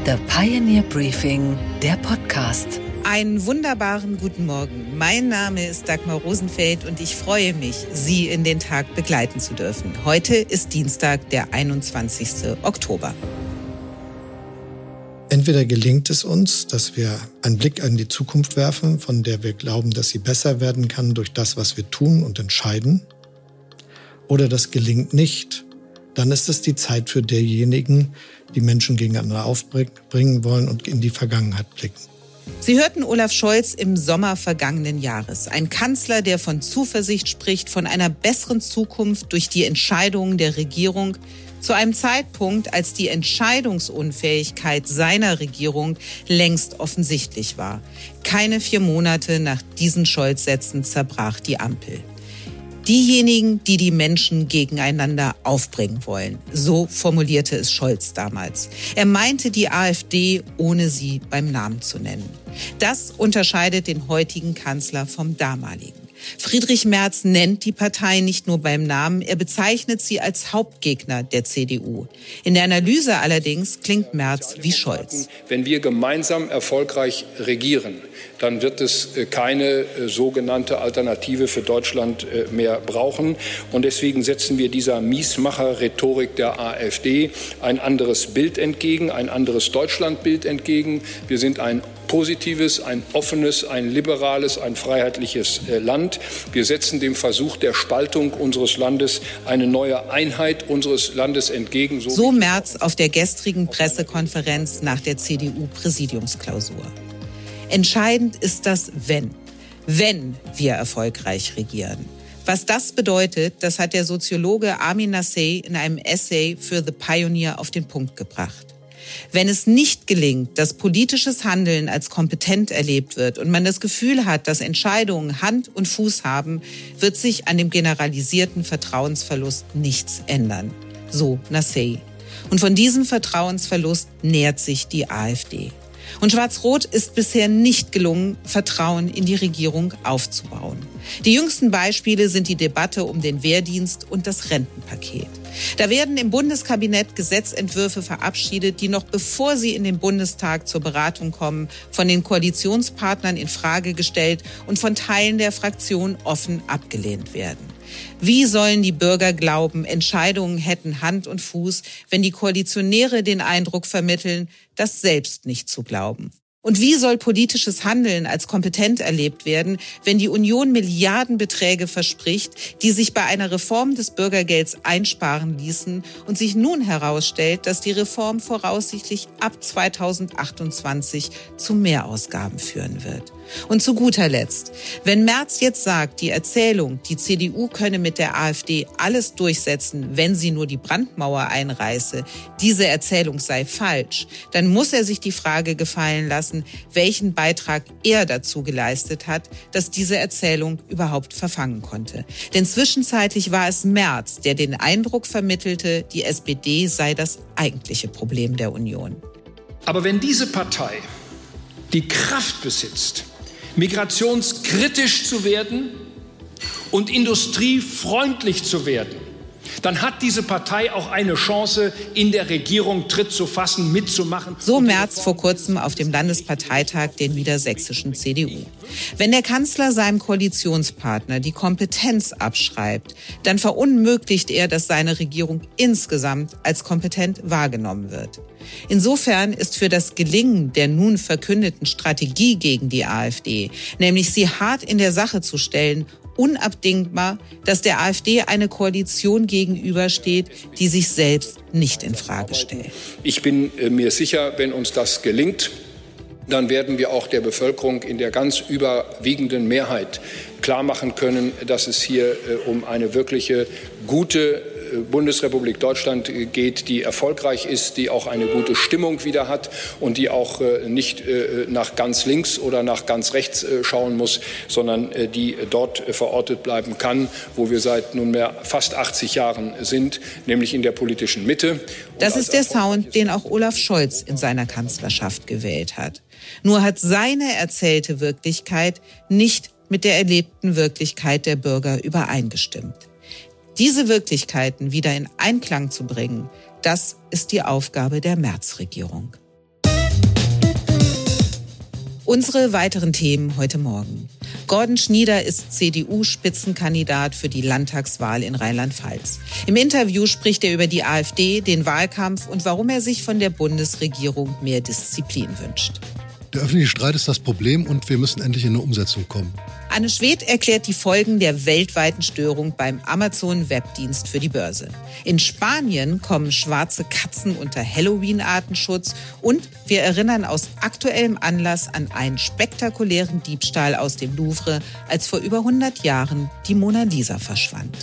The Pioneer Briefing, der Podcast. Einen wunderbaren guten Morgen. Mein Name ist Dagmar Rosenfeld und ich freue mich, Sie in den Tag begleiten zu dürfen. Heute ist Dienstag, der 21. Oktober. Entweder gelingt es uns, dass wir einen Blick in die Zukunft werfen, von der wir glauben, dass sie besser werden kann durch das, was wir tun und entscheiden. Oder das gelingt nicht. Dann ist es die Zeit für diejenigen, die Menschen gegeneinander aufbringen wollen und in die Vergangenheit blicken. Sie hörten Olaf Scholz im Sommer vergangenen Jahres. Ein Kanzler, der von Zuversicht spricht, von einer besseren Zukunft durch die Entscheidungen der Regierung, zu einem Zeitpunkt, als die Entscheidungsunfähigkeit seiner Regierung längst offensichtlich war. Keine 4 Monate nach diesen Scholz-Sätzen zerbrach die Ampel. Diejenigen, die die Menschen gegeneinander aufbringen wollen. So formulierte es Scholz damals. Er meinte die AfD, ohne sie beim Namen zu nennen. Das unterscheidet den heutigen Kanzler vom damaligen. Friedrich Merz nennt die Partei nicht nur beim Namen, er bezeichnet sie als Hauptgegner der CDU. In der Analyse allerdings klingt Merz wie Scholz. Wenn wir gemeinsam erfolgreich regieren, dann wird es keine sogenannte Alternative für Deutschland mehr brauchen. Und deswegen setzen wir dieser Miesmacher-Rhetorik der AfD ein anderes Bild entgegen, ein anderes Deutschlandbild entgegen. Wir sind ein positives, ein offenes, ein liberales, ein freiheitliches Land. Wir setzen dem Versuch der Spaltung unseres Landes eine neue Einheit unseres Landes entgegen. So Merz auf der gestrigen Pressekonferenz nach der CDU-Präsidiumsklausur. Entscheidend ist das wenn wir erfolgreich regieren. Was das bedeutet, das hat der Soziologe Armin Nassey in einem Essay für The Pioneer auf den Punkt gebracht. Wenn es nicht gelingt, dass politisches Handeln als kompetent erlebt wird und man das Gefühl hat, dass Entscheidungen Hand und Fuß haben, wird sich an dem generalisierten Vertrauensverlust nichts ändern. So Nassey. Und von diesem Vertrauensverlust nährt sich die AfD. Und Schwarz-Rot ist bisher nicht gelungen, Vertrauen in die Regierung aufzubauen. Die jüngsten Beispiele sind die Debatte um den Wehrdienst und das Rentenpaket. Da werden im Bundeskabinett Gesetzentwürfe verabschiedet, die noch bevor sie in den Bundestag zur Beratung kommen, von den Koalitionspartnern in Frage gestellt und von Teilen der Fraktion offen abgelehnt werden. Wie sollen die Bürger glauben, Entscheidungen hätten Hand und Fuß, wenn die Koalitionäre den Eindruck vermitteln, das selbst nicht zu glauben? Und wie soll politisches Handeln als kompetent erlebt werden, wenn die Union Milliardenbeträge verspricht, die sich bei einer Reform des Bürgergelds einsparen ließen und sich nun herausstellt, dass die Reform voraussichtlich ab 2028 zu Mehrausgaben führen wird? Und zu guter Letzt, wenn Merz jetzt sagt, die Erzählung, die CDU könne mit der AfD alles durchsetzen, wenn sie nur die Brandmauer einreiße, diese Erzählung sei falsch, dann muss er sich die Frage gefallen lassen, welchen Beitrag er dazu geleistet hat, dass diese Erzählung überhaupt verfangen konnte. Denn zwischenzeitlich war es Merz, der den Eindruck vermittelte, die SPD sei das eigentliche Problem der Union. Aber wenn diese Partei die Kraft besitzt, migrationskritisch zu werden und industriefreundlich zu werden, dann hat diese Partei auch eine Chance, in der Regierung Tritt zu fassen, mitzumachen. So Merz vor kurzem auf dem Landesparteitag der niedersächsischen CDU. Wenn der Kanzler seinem Koalitionspartner die Kompetenz abschreibt, dann verunmöglicht er, dass seine Regierung insgesamt als kompetent wahrgenommen wird. Insofern ist für das Gelingen der nun verkündeten Strategie gegen die AfD, nämlich sie hart in der Sache zu stellen, unabdingbar, dass der AfD eine Koalition gegenübersteht, die sich selbst nicht in Frage stellt. Ich bin mir sicher, wenn uns das gelingt, dann werden wir auch der Bevölkerung in der ganz überwiegenden Mehrheit klar machen können, dass es hier um eine wirkliche gute Bundesrepublik Deutschland geht, die erfolgreich ist, die auch eine gute Stimmung wieder hat und die auch nicht nach ganz links oder nach ganz rechts schauen muss, sondern die dort verortet bleiben kann, wo wir seit nunmehr fast 80 Jahren sind, nämlich in der politischen Mitte. Das ist der Sound, den auch Olaf Scholz in seiner Kanzlerschaft gewählt hat. Nur hat seine erzählte Wirklichkeit nicht mit der erlebten Wirklichkeit der Bürger übereingestimmt. Diese Wirklichkeiten wieder in Einklang zu bringen, das ist die Aufgabe der Merz-Regierung. Unsere weiteren Themen heute Morgen. Gordon Schnieder ist CDU-Spitzenkandidat für die Landtagswahl in Rheinland-Pfalz. Im Interview spricht er über die AfD, den Wahlkampf und warum er sich von der Bundesregierung mehr Disziplin wünscht. Der öffentliche Streit ist das Problem und wir müssen endlich in eine Umsetzung kommen. Anne Schwedt erklärt die Folgen der weltweiten Störung beim Amazon-Webdienst für die Börse. In Spanien kommen schwarze Katzen unter Halloween-Artenschutz und wir erinnern aus aktuellem Anlass an einen spektakulären Diebstahl aus dem Louvre, als vor über 100 Jahren die Mona Lisa verschwand.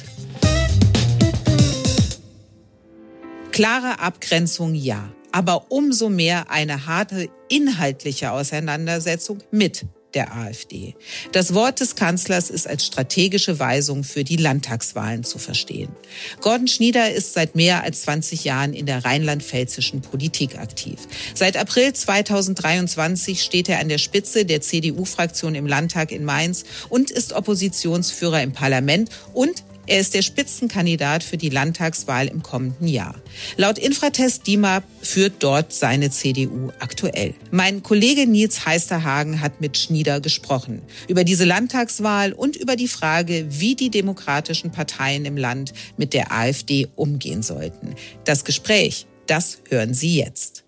Klare Abgrenzung ja, aber umso mehr eine harte inhaltliche Auseinandersetzung mit der AfD. Das Wort des Kanzlers ist als strategische Weisung für die Landtagswahlen zu verstehen. Gordon Schnieder ist seit mehr als 20 Jahren in der rheinland-pfälzischen Politik aktiv. Seit April 2023 steht er an der Spitze der CDU-Fraktion im Landtag in Mainz und ist Oppositionsführer im Parlament und er ist der Spitzenkandidat für die Landtagswahl im kommenden Jahr. Laut Infratest DIMAP führt dort seine CDU aktuell. Mein Kollege Nils Heisterhagen hat mit Schnieder gesprochen über diese Landtagswahl und über die Frage, wie die demokratischen Parteien im Land mit der AfD umgehen sollten. Das Gespräch, das hören Sie jetzt.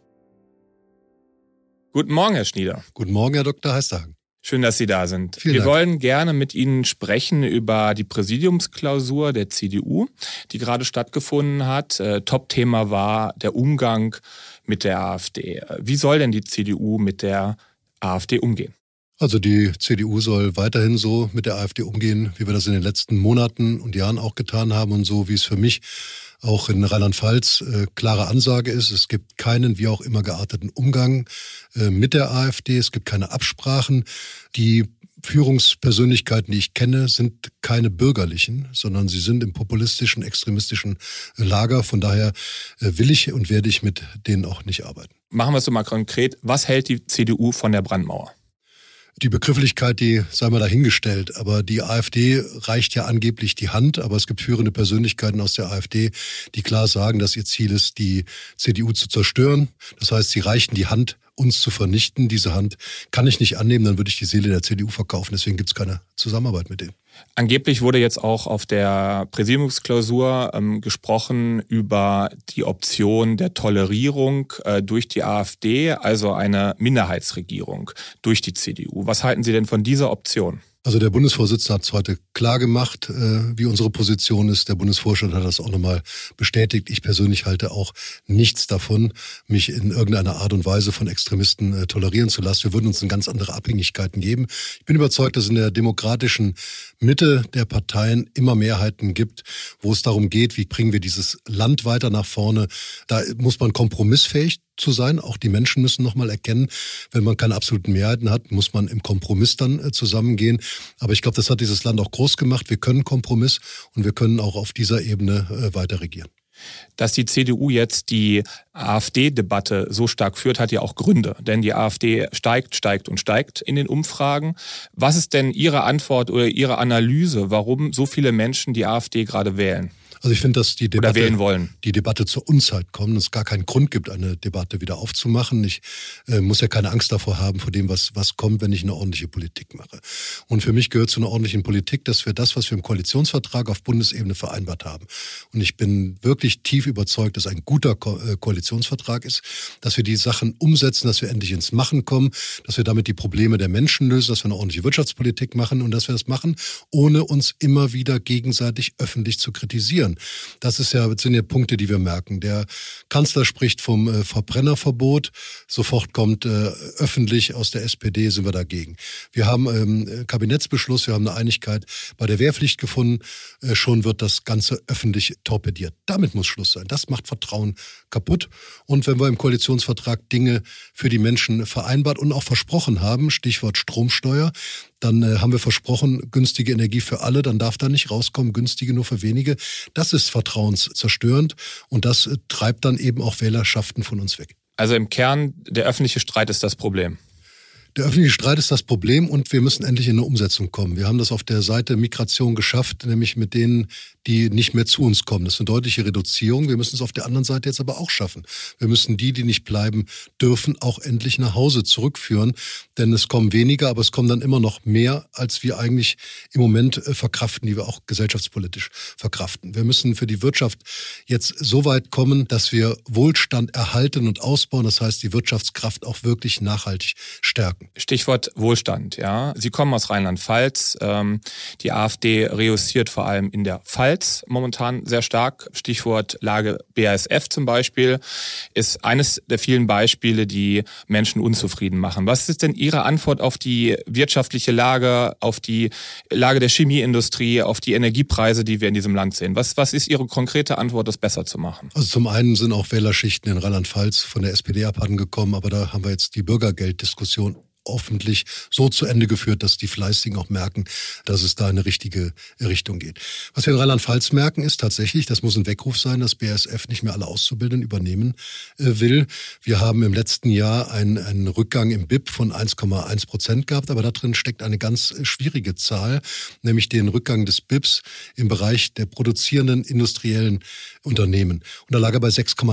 Guten Morgen, Herr Schnieder. Guten Morgen, Herr Dr. Heisterhagen. Schön, dass Sie da sind. Vielen Dank. Wir wollen gerne mit Ihnen sprechen über die Präsidiumsklausur der CDU, die gerade stattgefunden hat. Top-Thema war der Umgang mit der AfD. Wie soll denn die CDU mit der AfD umgehen? Also die CDU soll weiterhin so mit der AfD umgehen, wie wir das in den letzten Monaten und Jahren auch getan haben und so, wie es für mich auch in Rheinland-Pfalz klare Ansage ist. Es gibt keinen, wie auch immer gearteten Umgang mit der AfD. Es gibt keine Absprachen. Die Führungspersönlichkeiten, die ich kenne, sind keine bürgerlichen, sondern sie sind im populistischen, extremistischen Lager. Von daher will ich und werde ich mit denen auch nicht arbeiten. Machen wir es doch mal konkret. Was hält die CDU von der Brandmauer? Die Begrifflichkeit, die sei mal dahingestellt, aber die AfD reicht ja angeblich die Hand, aber es gibt führende Persönlichkeiten aus der AfD, die klar sagen, dass ihr Ziel ist, die CDU zu zerstören. Das heißt, sie reichen die Hand, uns zu vernichten. Diese Hand kann ich nicht annehmen, dann würde ich die Seele der CDU verkaufen. Deswegen gibt es keine Zusammenarbeit mit denen. Angeblich wurde jetzt auch auf der Präsidiumsklausur gesprochen über die Option der Tolerierung durch die AfD, also eine Minderheitsregierung durch die CDU. Was halten Sie denn von dieser Option? Also der Bundesvorsitzende hat es heute klar gemacht, wie unsere Position ist. Der Bundesvorstand hat das auch nochmal bestätigt. Ich persönlich halte auch nichts davon, mich in irgendeiner Art und Weise von Extremisten tolerieren zu lassen. Wir würden uns ganz andere Abhängigkeiten geben. Ich bin überzeugt, dass es in der demokratischen Mitte der Parteien immer Mehrheiten gibt, wo es darum geht, wie bringen wir dieses Land weiter nach vorne. Da muss man kompromissfähig zu sein. Auch die Menschen müssen nochmal erkennen, wenn man keine absoluten Mehrheiten hat, muss man im Kompromiss dann zusammengehen. Aber ich glaube, das hat dieses Land auch groß gemacht. Wir können Kompromiss und wir können auch auf dieser Ebene weiter regieren. Dass die CDU jetzt die AfD-Debatte so stark führt, hat ja auch Gründe. Denn die AfD steigt und steigt in den Umfragen. Was ist denn Ihre Antwort oder Ihre Analyse, warum so viele Menschen die AfD gerade wählen? Also ich finde, dass die Debatte zur Unzeit kommt, es gar keinen Grund gibt, eine Debatte wieder aufzumachen. Ich muss ja keine Angst davor haben, vor dem, was kommt, wenn ich eine ordentliche Politik mache. Und für mich gehört zu einer ordentlichen Politik, dass wir das, was wir im Koalitionsvertrag auf Bundesebene vereinbart haben. Und ich bin wirklich tief überzeugt, dass ein guter Koalitionsvertrag ist, dass wir die Sachen umsetzen, dass wir endlich ins Machen kommen, dass wir damit die Probleme der Menschen lösen, dass wir eine ordentliche Wirtschaftspolitik machen und dass wir das machen, ohne uns immer wieder gegenseitig öffentlich zu kritisieren. Das sind ja Punkte, die wir merken. Der Kanzler spricht vom Verbrennerverbot. Sofort kommt öffentlich aus der SPD, sind wir dagegen. Wir haben Kabinettsbeschluss, wir haben eine Einigkeit bei der Wehrpflicht gefunden. Schon wird das Ganze öffentlich torpediert. Damit muss Schluss sein. Das macht Vertrauen kaputt. Und wenn wir im Koalitionsvertrag Dinge für die Menschen vereinbart und auch versprochen haben, Stichwort Stromsteuer, dann haben wir versprochen, günstige Energie für alle, dann darf da nicht rauskommen, günstige nur für wenige. Das ist vertrauenszerstörend und das treibt dann eben auch Wählerschaften von uns weg. Also im Kern, der öffentliche Streit ist das Problem. Der öffentliche Streit ist das Problem und wir müssen endlich in eine Umsetzung kommen. Wir haben das auf der Seite Migration geschafft, nämlich mit denen, die nicht mehr zu uns kommen. Das ist eine deutliche Reduzierung. Wir müssen es auf der anderen Seite jetzt aber auch schaffen. Wir müssen die nicht bleiben dürfen, auch endlich nach Hause zurückführen. Denn es kommen weniger, aber es kommen dann immer noch mehr, als wir eigentlich im Moment verkraften, die wir auch gesellschaftspolitisch verkraften. Wir müssen für die Wirtschaft jetzt so weit kommen, dass wir Wohlstand erhalten und ausbauen. Das heißt, die Wirtschaftskraft auch wirklich nachhaltig stärken. Stichwort Wohlstand, ja. Sie kommen aus Rheinland-Pfalz. Die AfD reüssiert vor allem in der Pfalz momentan sehr stark. Stichwort Lage BASF zum Beispiel ist eines der vielen Beispiele, die Menschen unzufrieden machen. Was ist denn Ihre Antwort auf die wirtschaftliche Lage, auf die Lage der Chemieindustrie, auf die Energiepreise, die wir in diesem Land sehen? Was ist Ihre konkrete Antwort, das besser zu machen? Also zum einen sind auch Wählerschichten in Rheinland-Pfalz von der SPD abhandengekommen, aber da haben wir jetzt die Bürgergelddiskussion hoffentlich so zu Ende geführt, dass die Fleißigen auch merken, dass es da in eine richtige Richtung geht. Was wir in Rheinland-Pfalz merken, ist tatsächlich, das muss ein Weckruf sein, dass BASF nicht mehr alle Auszubildenden übernehmen will. Wir haben im letzten Jahr einen Rückgang im BIP von 1,1% gehabt, aber da drin steckt eine ganz schwierige Zahl, nämlich den Rückgang des BIPs im Bereich der produzierenden industriellen Unternehmen. Und da lag er bei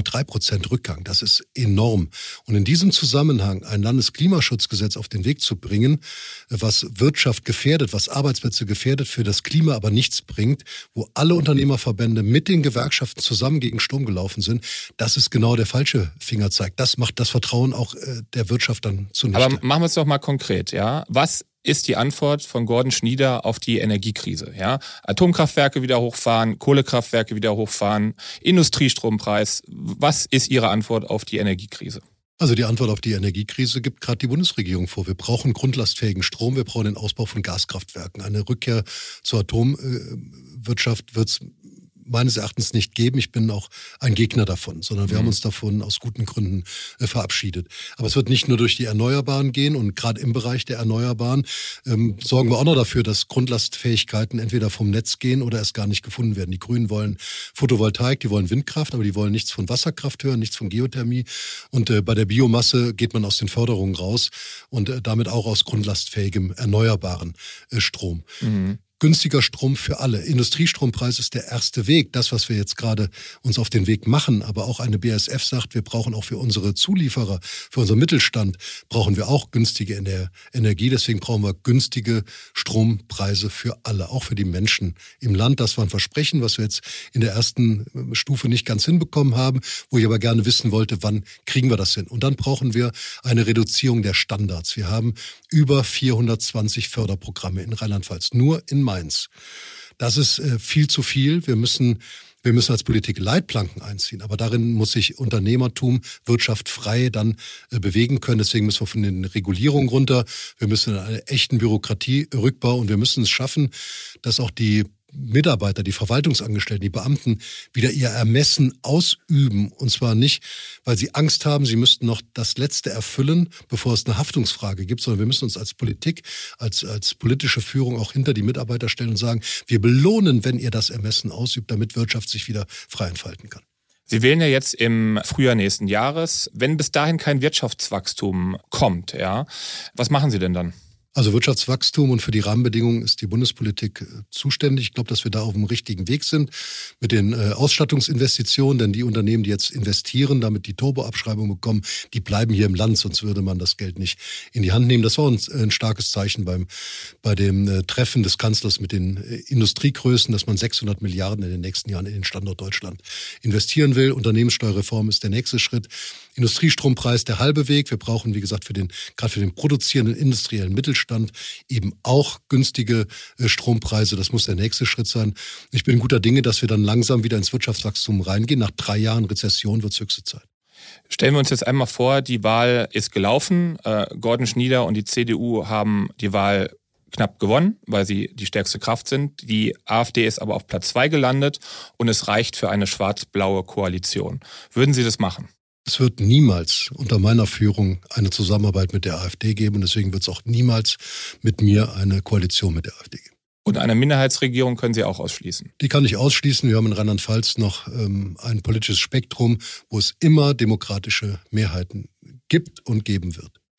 6,3% Rückgang. Das ist enorm. Und in diesem Zusammenhang ein Landesklimaschutzgesetz auf den Weg zu bringen, was Wirtschaft gefährdet, was Arbeitsplätze gefährdet, für das Klima aber nichts bringt, wo alle Unternehmerverbände mit den Gewerkschaften zusammen gegen Sturm gelaufen sind, das ist genau der falsche Fingerzeig. Das macht das Vertrauen auch der Wirtschaft dann zunichte. Aber machen wir es doch mal konkret, ja. Was ist die Antwort von Gordon Schnieder auf die Energiekrise? Ja? Atomkraftwerke wieder hochfahren, Kohlekraftwerke wieder hochfahren, Industriestrompreis. Was ist Ihre Antwort auf die Energiekrise? Also die Antwort auf die Energiekrise gibt gerade die Bundesregierung vor. Wir brauchen grundlastfähigen Strom, wir brauchen den Ausbau von Gaskraftwerken. Eine Rückkehr zur Atomwirtschaft wird es meines Erachtens nicht geben. Ich bin auch ein Gegner davon, sondern wir haben uns davon aus guten Gründen verabschiedet. Aber es wird nicht nur durch die Erneuerbaren gehen und gerade im Bereich der Erneuerbaren sorgen wir auch noch dafür, dass Grundlastfähigkeiten entweder vom Netz gehen oder erst gar nicht gefunden werden. Die Grünen wollen Photovoltaik, die wollen Windkraft, aber die wollen nichts von Wasserkraft hören, nichts von Geothermie. Und bei der Biomasse geht man aus den Förderungen raus und damit auch aus grundlastfähigem erneuerbaren Strom. Günstiger Strom für alle. Industriestrompreis ist der erste Weg, das, was wir jetzt gerade uns auf den Weg machen. Aber auch eine BASF sagt, wir brauchen auch für unsere Zulieferer, für unseren Mittelstand, brauchen wir auch günstige Energie. Deswegen brauchen wir günstige Strompreise für alle, auch für die Menschen im Land. Das war ein Versprechen, was wir jetzt in der ersten Stufe nicht ganz hinbekommen haben, wo ich aber gerne wissen wollte, wann kriegen wir das hin? Und dann brauchen wir eine Reduzierung der Standards. Wir haben über 420 Förderprogramme in Rheinland-Pfalz, nur in Mainz. Das ist viel zu viel. Wir müssen als Politik Leitplanken einziehen, aber darin muss sich Unternehmertum, Wirtschaft frei dann bewegen können. Deswegen müssen wir von den Regulierungen runter. Wir müssen in einen echten Bürokratierückbau und wir müssen es schaffen, dass auch die Mitarbeiter, die Verwaltungsangestellten, die Beamten wieder ihr Ermessen ausüben. Und zwar nicht, weil sie Angst haben, sie müssten noch das Letzte erfüllen, bevor es eine Haftungsfrage gibt, sondern wir müssen uns als Politik, als politische Führung auch hinter die Mitarbeiter stellen und sagen, wir belohnen, wenn ihr das Ermessen ausübt, damit Wirtschaft sich wieder frei entfalten kann. Sie wählen ja jetzt im Frühjahr nächsten Jahres. Wenn bis dahin kein Wirtschaftswachstum kommt, ja, was machen Sie denn dann? Also Wirtschaftswachstum und für die Rahmenbedingungen ist die Bundespolitik zuständig. Ich glaube, dass wir da auf dem richtigen Weg sind mit den Ausstattungsinvestitionen, denn die Unternehmen, die jetzt investieren, damit die Turboabschreibung bekommen, die bleiben hier im Land, sonst würde man das Geld nicht in die Hand nehmen. Das war ein starkes Zeichen bei dem Treffen des Kanzlers mit den Industriegrößen, dass man 600 Milliarden in den nächsten Jahren in den Standort Deutschland investieren will. Unternehmenssteuerreform ist der nächste Schritt. Industriestrompreis der halbe Weg. Wir brauchen, wie gesagt, gerade für den produzierenden industriellen Mittelstand eben auch günstige Strompreise. Das muss der nächste Schritt sein. Ich bin guter Dinge, dass wir dann langsam wieder ins Wirtschaftswachstum reingehen. Nach 3 Jahren Rezession wird es höchste Zeit. Stellen wir uns jetzt einmal vor, die Wahl ist gelaufen. Gordon Schnieder und die CDU haben die Wahl knapp gewonnen, weil sie die stärkste Kraft sind. Die AfD ist aber auf Platz 2 gelandet und es reicht für eine schwarz-blaue Koalition. Würden Sie das machen? Es wird niemals unter meiner Führung eine Zusammenarbeit mit der AfD geben und deswegen wird es auch niemals mit mir eine Koalition mit der AfD geben. Und eine Minderheitsregierung können Sie auch ausschließen? Die kann ich ausschließen. Wir haben in Rheinland-Pfalz noch ein politisches Spektrum, wo es immer demokratische Mehrheiten gibt und geben wird.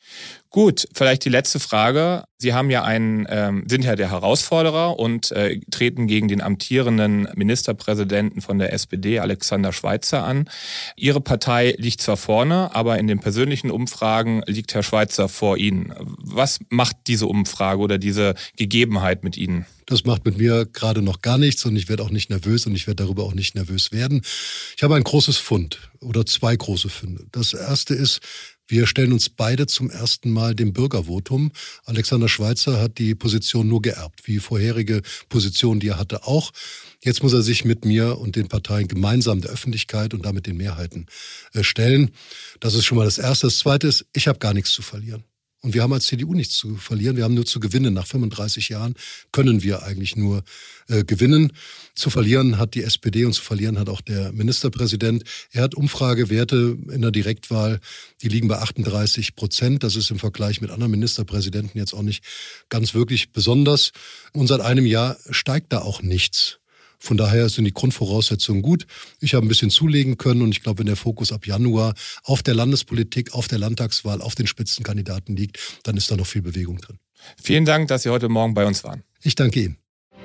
Gut, vielleicht die letzte Frage. Sie haben ja sind ja der Herausforderer und treten gegen den amtierenden Ministerpräsidenten von der SPD, Alexander Schweitzer, an. Ihre Partei liegt zwar vorne, aber in den persönlichen Umfragen liegt Herr Schweitzer vor Ihnen. Was macht diese Umfrage oder diese Gegebenheit mit Ihnen? Das macht mit mir gerade noch gar nichts und ich werde auch nicht nervös und ich werde darüber auch nicht nervös werden. Ich habe ein großes Fund oder 2 große Funde. Das erste ist, wir stellen uns beide zum ersten Mal dem Bürgervotum. Alexander Schweitzer hat die Position nur geerbt, wie vorherige Positionen, die er hatte, auch. Jetzt muss er sich mit mir und den Parteien gemeinsam der Öffentlichkeit und damit den Mehrheiten stellen. Das ist schon mal das Erste. Das Zweite ist, ich habe gar nichts zu verlieren. Und wir haben als CDU nichts zu verlieren, wir haben nur zu gewinnen. Nach 35 Jahren können wir eigentlich nur gewinnen. Zu verlieren hat die SPD und zu verlieren hat auch der Ministerpräsident. Er hat Umfragewerte in der Direktwahl, die liegen bei 38%. Das ist im Vergleich mit anderen Ministerpräsidenten jetzt auch nicht ganz wirklich besonders. Und seit einem Jahr steigt da auch nichts. Von daher sind die Grundvoraussetzungen gut. Ich habe ein bisschen zulegen können und ich glaube, wenn der Fokus ab Januar auf der Landespolitik, auf der Landtagswahl, auf den Spitzenkandidaten liegt, dann ist da noch viel Bewegung drin. Vielen Dank, dass Sie heute Morgen bei uns waren. Ich danke Ihnen.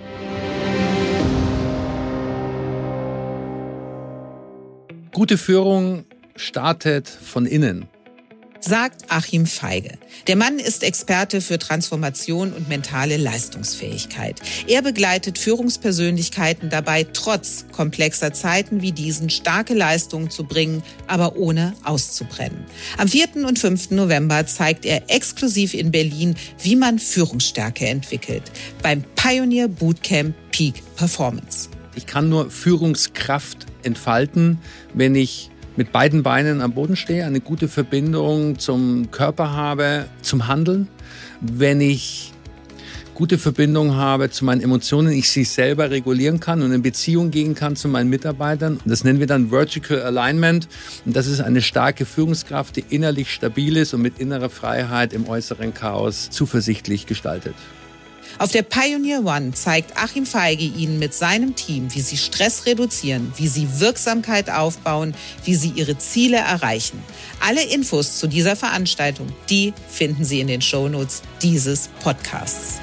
Gute Führung startet von innen, sagt Achim Feige. Der Mann ist Experte für Transformation und mentale Leistungsfähigkeit. Er begleitet Führungspersönlichkeiten dabei, trotz komplexer Zeiten wie diesen starke Leistungen zu bringen, aber ohne auszubrennen. Am 4. und 5. November zeigt er exklusiv in Berlin, wie man Führungsstärke entwickelt. Beim Pioneer Bootcamp Peak Performance. Ich kann nur Führungskraft entfalten, wenn ich mit beiden Beinen am Boden stehe, eine gute Verbindung zum Körper habe, zum Handeln. Wenn ich gute Verbindung habe zu meinen Emotionen, ich sie selber regulieren kann und in Beziehung gehen kann zu meinen Mitarbeitern. Das nennen wir dann Vertical Alignment. Und das ist eine starke Führungskraft, die innerlich stabil ist und mit innerer Freiheit im äußeren Chaos zuversichtlich gestaltet. Auf der Pioneer One zeigt Achim Feige Ihnen mit seinem Team, wie Sie Stress reduzieren, wie Sie Wirksamkeit aufbauen, wie Sie Ihre Ziele erreichen. Alle Infos zu dieser Veranstaltung, die finden Sie in den Shownotes dieses Podcasts.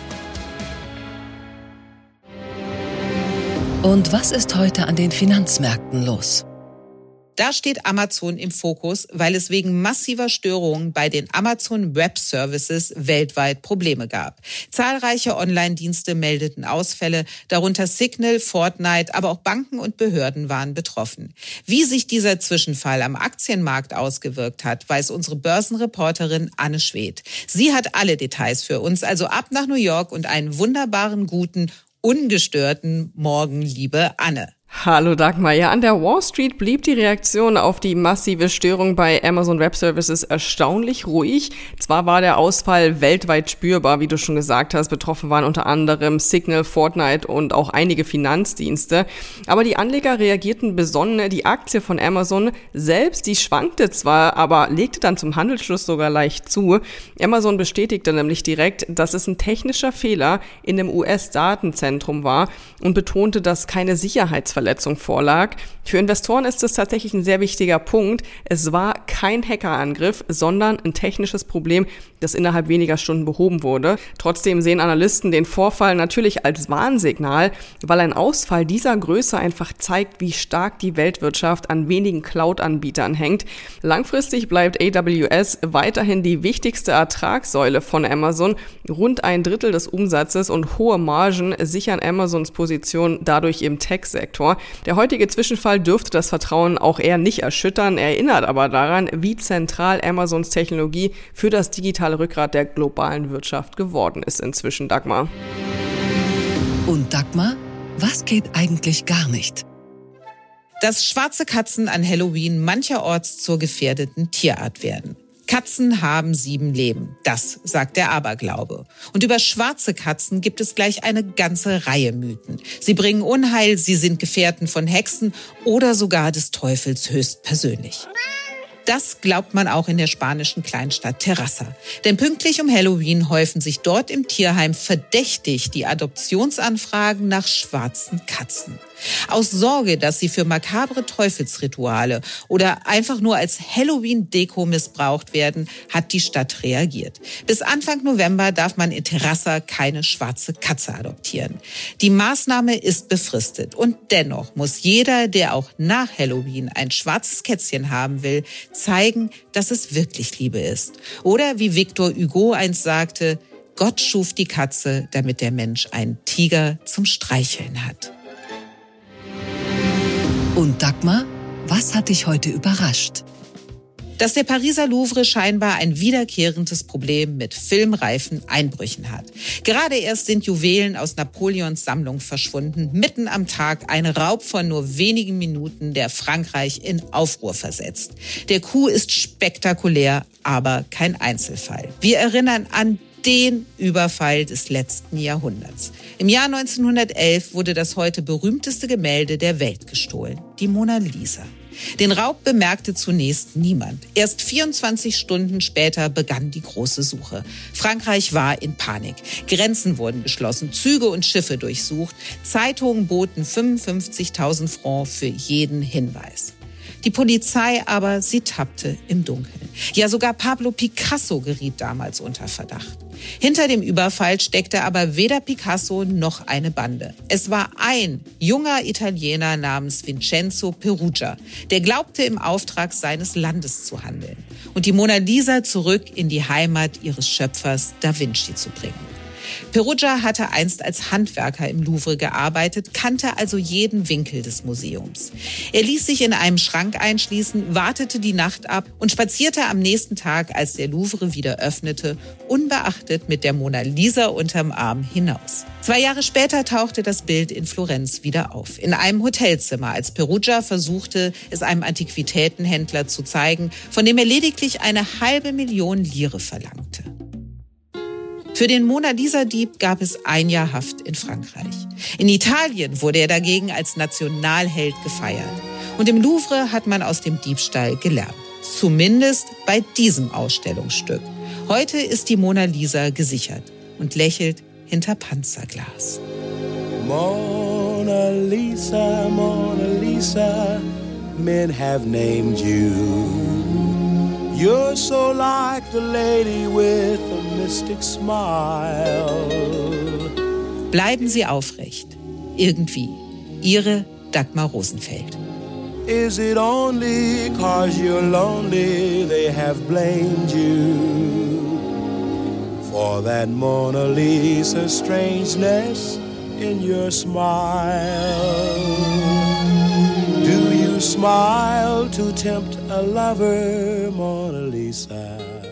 Und was ist heute an den Finanzmärkten los? Da steht Amazon im Fokus, weil es wegen massiver Störungen bei den Amazon Web Services weltweit Probleme gab. Zahlreiche Online-Dienste meldeten Ausfälle, darunter Signal, Fortnite, aber auch Banken und Behörden waren betroffen. Wie sich dieser Zwischenfall am Aktienmarkt ausgewirkt hat, weiß unsere Börsenreporterin Anne Schwedt. Sie hat alle Details für uns, also ab nach New York und einen wunderbaren, guten, ungestörten Morgen, liebe Anne. Hallo Dagmar. Ja, an der Wall Street blieb die Reaktion auf die massive Störung bei Amazon Web Services erstaunlich ruhig. Zwar war der Ausfall weltweit spürbar, wie du schon gesagt hast. Betroffen waren unter anderem Signal, Fortnite und auch einige Finanzdienste. Aber die Anleger reagierten besonnen. Die Aktie von Amazon selbst, die schwankte zwar, aber legte dann zum Handelsschluss sogar leicht zu. Amazon bestätigte nämlich direkt, dass es ein technischer Fehler in dem US-Datenzentrum war und betonte, dass keine Sicherheitsverletzung vorlag. Für Investoren ist es tatsächlich ein sehr wichtiger Punkt. Es war kein Hackerangriff, sondern ein technisches Problem, das innerhalb weniger Stunden behoben wurde. Trotzdem sehen Analysten den Vorfall natürlich als Warnsignal, weil ein Ausfall dieser Größe einfach zeigt, wie stark die Weltwirtschaft an wenigen Cloud-Anbietern hängt. Langfristig bleibt AWS weiterhin die wichtigste Ertragssäule von Amazon. Rund 1/3 des Umsatzes und hohe Margen sichern Amazons Position dadurch im Tech-Sektor. Der heutige Zwischenfall dürfte das Vertrauen auch eher nicht erschüttern, erinnert aber daran, wie zentral Amazons Technologie für das digitale Rückgrat der globalen Wirtschaft geworden ist inzwischen, Dagmar. Und Dagmar, was geht eigentlich gar nicht? Dass schwarze Katzen an Halloween mancherorts zur gefährdeten Tierart werden. Katzen haben 7 Leben, das sagt der Aberglaube. Und über schwarze Katzen gibt es gleich eine ganze Reihe Mythen. Sie bringen Unheil, sie sind Gefährten von Hexen oder sogar des Teufels höchstpersönlich. Das glaubt man auch in der spanischen Kleinstadt Terrassa. Denn pünktlich um Halloween häufen sich dort im Tierheim verdächtig die Adoptionsanfragen nach schwarzen Katzen. Aus Sorge, dass sie für makabre Teufelsrituale oder einfach nur als Halloween-Deko missbraucht werden, hat die Stadt reagiert. Bis Anfang November darf man in Terrassa keine schwarze Katze adoptieren. Die Maßnahme ist befristet und dennoch muss jeder, der auch nach Halloween ein schwarzes Kätzchen haben will, zeigen, dass es wirklich Liebe ist. Oder wie Victor Hugo einst sagte, Gott schuf die Katze, damit der Mensch einen Tiger zum Streicheln hat. Und Dagmar, was hat dich heute überrascht? Dass der Pariser Louvre scheinbar ein wiederkehrendes Problem mit filmreifen Einbrüchen hat. Gerade erst sind Juwelen aus Napoleons Sammlung verschwunden, mitten am Tag ein Raub von nur wenigen Minuten, der Frankreich in Aufruhr versetzt. Der Coup ist spektakulär, aber kein Einzelfall. Wir erinnern an den Überfall des letzten Jahrhunderts. Im Jahr 1911 wurde das heute berühmteste Gemälde der Welt gestohlen, die Mona Lisa. Den Raub bemerkte zunächst niemand. Erst 24 Stunden später begann die große Suche. Frankreich war in Panik. Grenzen wurden geschlossen, Züge und Schiffe durchsucht. Zeitungen boten 55.000 Francs für jeden Hinweis. Die Polizei aber, sie tappte im Dunkeln. Ja, sogar Pablo Picasso geriet damals unter Verdacht. Hinter dem Überfall steckte aber weder Picasso noch eine Bande. Es war ein junger Italiener namens Vincenzo Peruggia, der glaubte, im Auftrag seines Landes zu handeln und die Mona Lisa zurück in die Heimat ihres Schöpfers Da Vinci zu bringen. Peruggia hatte einst als Handwerker im Louvre gearbeitet, kannte also jeden Winkel des Museums. Er ließ sich in einem Schrank einschließen, wartete die Nacht ab und spazierte am nächsten Tag, als der Louvre wieder öffnete, unbeachtet mit der Mona Lisa unterm Arm hinaus. 2 Jahre später tauchte das Bild in Florenz wieder auf, in einem Hotelzimmer, als Peruggia versuchte, es einem Antiquitätenhändler zu zeigen, von dem er lediglich 500.000 Lire verlangte. Für den Mona Lisa-Dieb gab es 1 Jahr Haft in Frankreich. In Italien wurde er dagegen als Nationalheld gefeiert. Und im Louvre hat man aus dem Diebstahl gelernt. Zumindest bei diesem Ausstellungsstück. Heute ist die Mona Lisa gesichert und lächelt hinter Panzerglas. Mona Lisa, men have named you. You're so like the lady with a mystic smile. Bleiben Sie aufrecht. Irgendwie. Ihre Dagmar Rosenfeld. Is it only 'cause you're lonely they have blamed you for that Mona Lisa strangeness in your smile? Do you smile to tempt a lover, Mona Lisa?